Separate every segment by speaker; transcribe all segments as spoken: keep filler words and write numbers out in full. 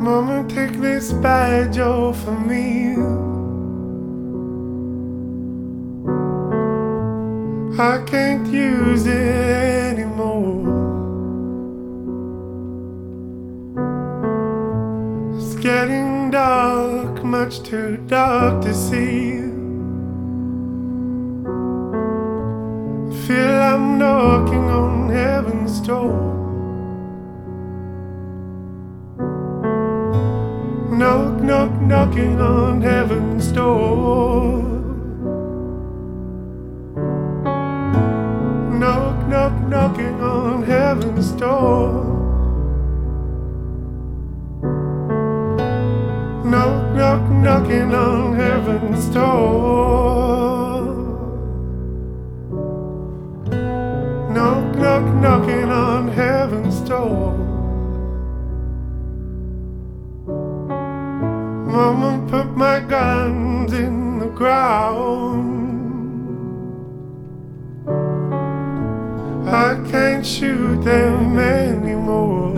Speaker 1: Mama, take this badge off of me. I can't use it anymore. It's getting dark, much too dark to see. I feel I'm knocking on heaven's door. Knock, knock, knocking on heaven's door. Knock, knock, knocking on heaven's door. Knock, knock, knocking on heaven's door. Knock, knock, knocking on heaven's door. Mama, put my guns in the ground. I can't shoot them anymore.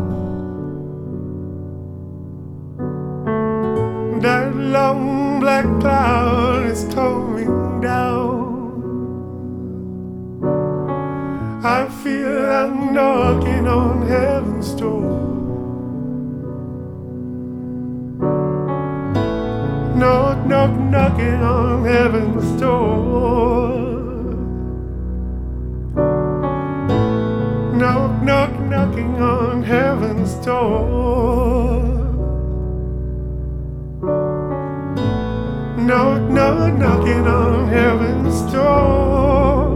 Speaker 1: That long black cloud is coming down. I feel I'm knocking on heaven's door. Knock, knock, knocking on heaven's door. Knock, knock, knocking on heaven's door. Knock, knock, knocking on heaven's door.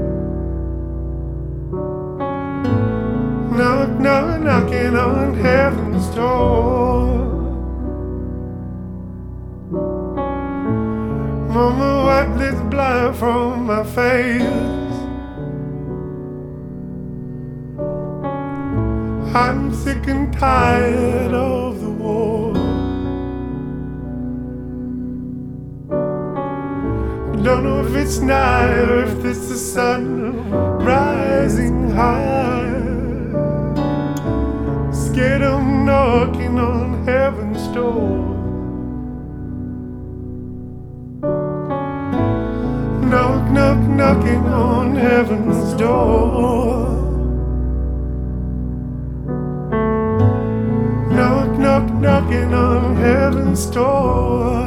Speaker 1: Knock, knock, knocking on heaven's door. Mama, wipe this blood from my face. I'm sick and tired of the war. Don't know if it's night or if it's the sun rising high. Scared I'm knocking on heaven's door. Knock, knock, knocking on heaven's door. Knock, knock, knocking on heaven's door.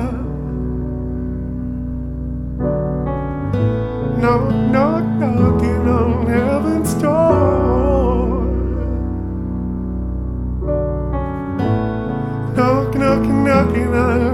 Speaker 1: Knock, knock, knocking on heaven's door. Knock, knock, knocking on